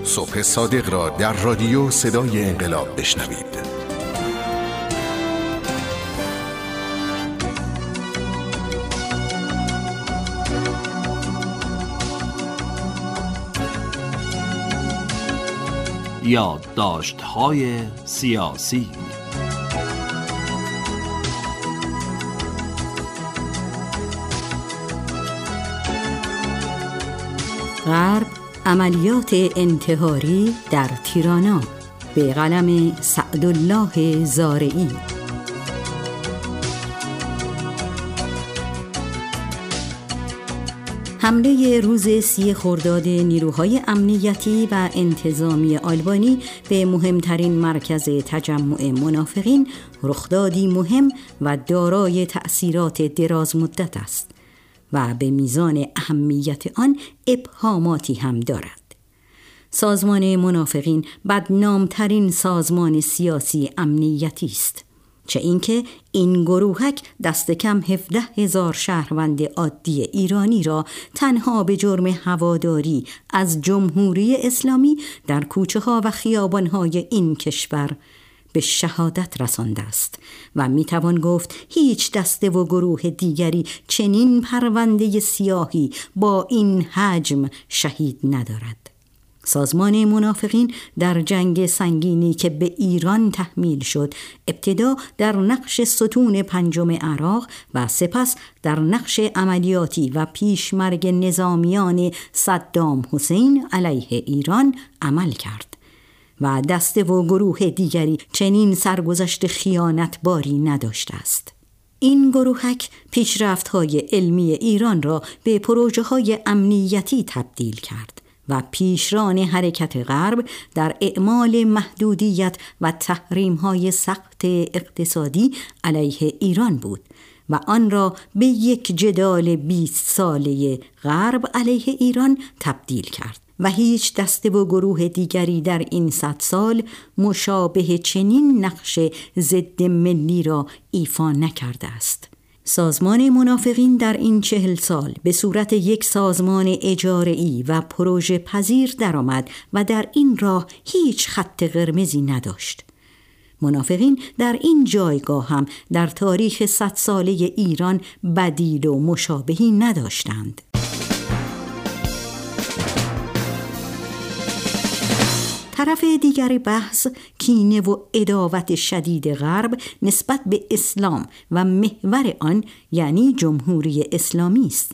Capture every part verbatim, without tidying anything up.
صبح صادق را در رادیو صدای انقلاب بشنوید. یادداشت‌های سیاسی. غرب عملیات انتحاری در تیرانا، به قلم سعدالله زارعی. حمله روز سی خرداد نیروهای امنیتی و انتظامی آلبانی به مهمترین مرکز تجمع منافقین رخدادی مهم و دارای تأثیرات دراز مدت است و به میزان اهمیت آن ابهاماتی هم دارد. سازمان منافقین بدنامترین سازمان سیاسی امنیتی است، چه اینکه این گروهک دست کم هفده هزار شهروند عادی ایرانی را تنها به جرم هواداری از جمهوری اسلامی در کوچه ها و خیابان های این کشور به شهادت رسانده است و میتوان گفت هیچ دسته و گروه دیگری چنین پرونده سیاهی با این حجم شهید ندارد. سازمان منافقین در جنگ سنگینی که به ایران تحمیل شد، ابتدا در نقش ستون پنجم عراق و سپس در نقش عملیاتی و پیشمرگ نظامیان صدام حسین علیه ایران عمل کرد و دسته و گروه دیگری چنین سرگذشت خیانتباری نداشته است. این گروهک پیشرفت‌های علمی ایران را به پروژه‌های امنیتی تبدیل کرد و پیشران حرکت غرب در اعمال محدودیت و تحریم‌های سخت اقتصادی علیه ایران بود و آن را به یک جدال بیست ساله غرب علیه ایران تبدیل کرد و هیچ دسته و گروه دیگری در این صد سال مشابه چنین نقش ضد ملی را ایفا نکرده است. سازمان منافقین در این چهل سال به صورت یک سازمان اجاره‌ای و پروژه پذیر درآمد و در این راه هیچ خط قرمزی نداشت. منافقین در این جایگاه هم در تاریخ صد ساله ایران بدیل و مشابهی نداشتند. طرف دیگر بحث کینه و عداوت شدید غرب نسبت به اسلام و محور آن یعنی جمهوری اسلامی است.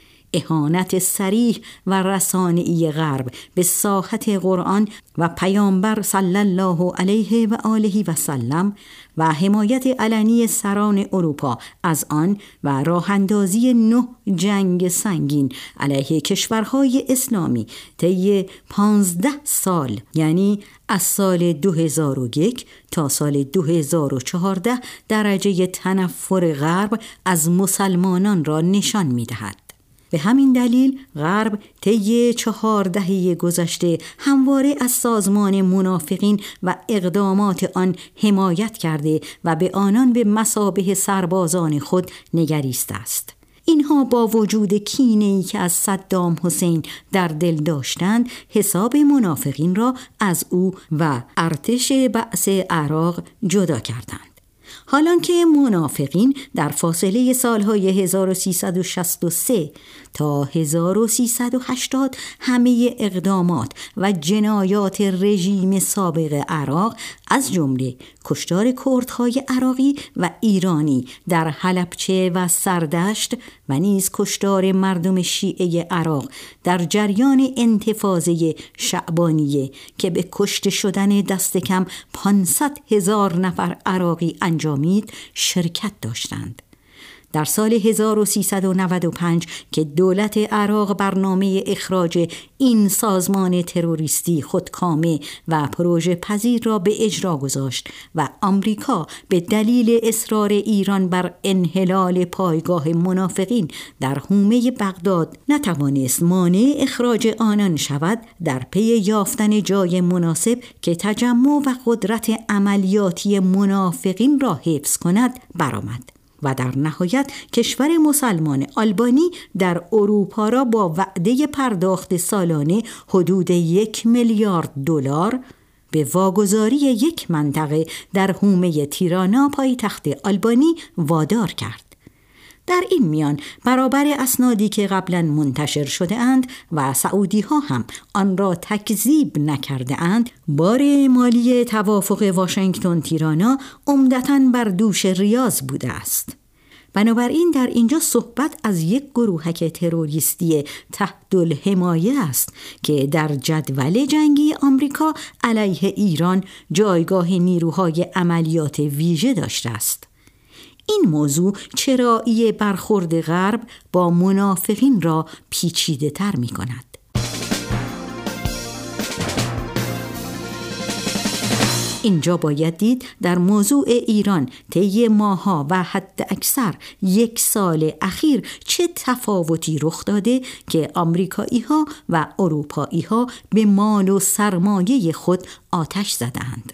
اهانت صریح و رسانه‌ای غرب به ساحت قرآن و پیامبر صلی الله علیه و آله و سلم و حمایت علنی سران اروپا از آن و راه اندازی نه جنگ سنگین علیه کشورهای اسلامی طی پانزده سال، یعنی از سال دو هزار و یک تا سال دو هزار و چهارده، درجه تنفر غرب از مسلمانان را نشان می‌دهد. به همین دلیل غرب طی چهار دهه گذشته همواره از سازمان منافقین و اقدامات آن حمایت کرده و به آنان به مثابه سربازان خود نگریسته است. اینها با وجود کینه‌ای که از صدام حسین در دل داشتند، حساب منافقین را از او و ارتش بعث عراق جدا کردند. حالان که منافقین در فاصله سالهای هزار و سیصد و شصت و سه تا هزار و سیصد و هشتاد همه اقدامات و جنایات رژیم سابق عراق از جمله کشتار کردهای عراقی و ایرانی در حلبچه و سردشت و نیز کشتار مردم شیعه عراق در جریان انتفاضه شعبانیه که به کشته شدن دست کم پانصد هزار نفر عراقی انجامید شرکت داشتند. در سال هزار و سیصد و نود و پنج که دولت عراق برنامه اخراج این سازمان تروریستی خودکامه و پروژه پذیر را به اجرا گذاشت و آمریکا به دلیل اصرار ایران بر انحلال پایگاه منافقین در حومه بغداد نتوانست مانع اخراج آنان شود، در پی یافتن جای مناسب که تجمع و قدرت عملیاتی منافقین را حفظ کند برآمد و در نهایت کشور مسلمان آلبانی در اروپا را با وعده پرداخت سالانه حدود یک میلیارد دلار به واگذاری یک منطقه در حومه تیرانا پایتخت آلبانی وادار کرد. در این میان برابر اسنادی که قبلا منتشر شده اند و سعودی ها هم آن را تکذیب نکرده اند، بار مالی توافق واشنگتن تیرانا عمدتاً بر دوش ریاض بوده است. بنابراین در اینجا صحبت از یک گروهک تروریستی تحت الحمایه است که در جدول جنگی آمریکا علیه ایران جایگاه نیروهای عملیات ویژه داشته است. این موضوع چرایی برخورد غرب با منافقین را پیچیده تر می کند. اینجا باید دید در موضوع ایران طی ماها و حد اکثر یک سال اخیر چه تفاوتی رخ داده که آمریکایی ها و اروپایی ها به مال و سرمایه خود آتش زدند.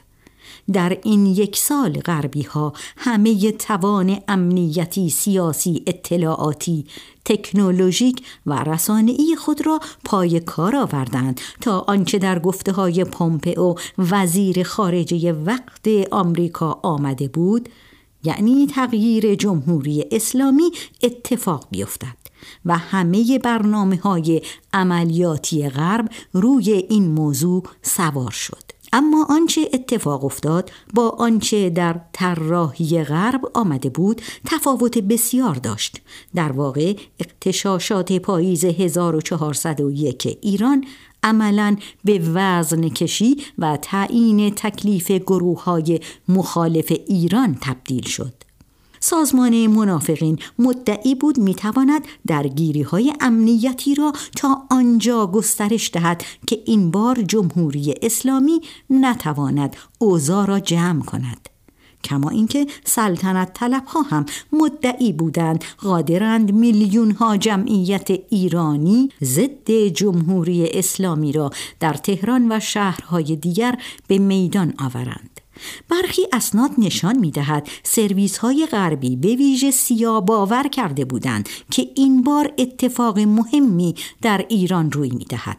در این یک سال غربی ها همه توان امنیتی، سیاسی، اطلاعاتی، تکنولوژیک و رسانه‌ای خود را پای کار آوردند تا آنچه در گفته های پومپئو وزیر خارجه وقت آمریکا آمده بود، یعنی تغییر جمهوری اسلامی، اتفاق بیفتد و همه برنامه‌های عملیاتی غرب روی این موضوع سوار شد. اما آنچه اتفاق افتاد با آنچه در طراحی غرب آمده بود تفاوت بسیار داشت. در واقع اغتشاشات پاییز هزار و چهارصد و یک ایران عملاً به وزن کشی و تعیین تکلیف گروه‌های مخالف ایران تبدیل شد. سازمان منافقین مدعی بود میتواند درگیری‌های امنیتی را تا آنجا گسترش دهد که این بار جمهوری اسلامی نتواند اوضاع را جمع کند. کما اینکه سلطنت طلب‌ها هم مدعی بودند قادرند میلیون‌ها جمعیت ایرانی ضد جمهوری اسلامی را در تهران و شهرهای دیگر به میدان آورند. برخی اسناد نشان می‌دهد سرویس‌های غربی به ویژه سیا باور کرده بودند که این بار اتفاق مهمی در ایران روی می‌دهد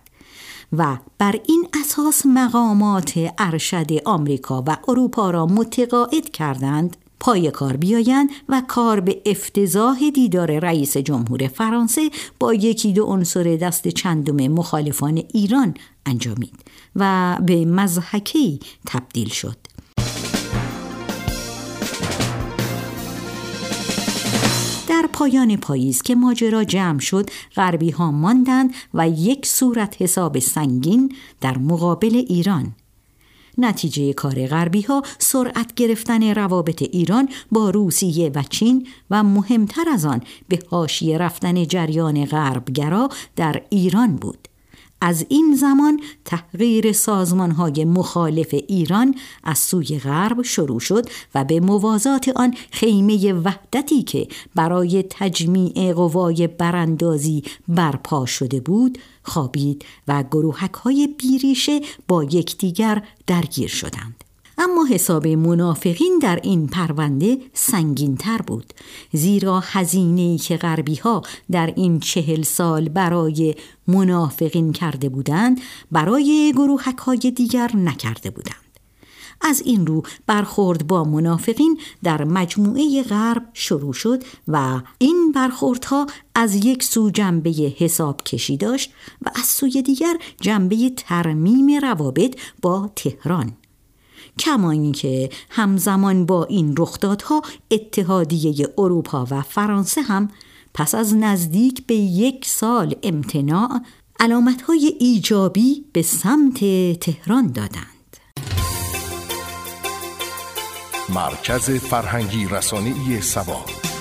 و بر این اساس مقامات ارشد آمریکا و اروپا را متقاعد کردند پای کار بیایند و کار به افتضاح دیدار رئیس جمهور فرانسه با یکی دو عنصر دست چندم مخالفان ایران انجامید و به مضحکه‌ای تبدیل شد. در پایان پاییز که ماجرا جمع شد، غربی ها ماندند و یک صورت حساب سنگین در مقابل ایران. نتیجه کار غربی ها سرعت گرفتن روابط ایران با روسیه و چین و مهمتر از آن به حاشیه رفتن جریان غربگرا در ایران بود. از این زمان تحقیر سازمان‌های مخالف ایران از سوی غرب شروع شد و به موازات آن خیمه وحدتی که برای تجمیع قوای براندازی برپا شده بود خوابید و گروهک‌های بیریشه با یکدیگر درگیر شدند. اما حساب منافقین در این پرونده سنگین‌تر بود، زیرا هزینه‌ای که غربی‌ها در این چهل سال برای منافقین کرده بودند برای گروهک‌های دیگر نکرده بودند. از این رو برخورد با منافقین در مجموعه غرب شروع شد و این برخوردها از یک سو جنبه حساب کشی داشت و از سوی دیگر جنبه ترمیم روابط با تهران. کما اینکه همزمان با این رخدادها اتحادیه اروپا و فرانسه هم پس از نزدیک به یک سال امتناع علامت‌های ایجابی به سمت تهران دادند. مرکز فرهنگی رسانه‌ای سبا.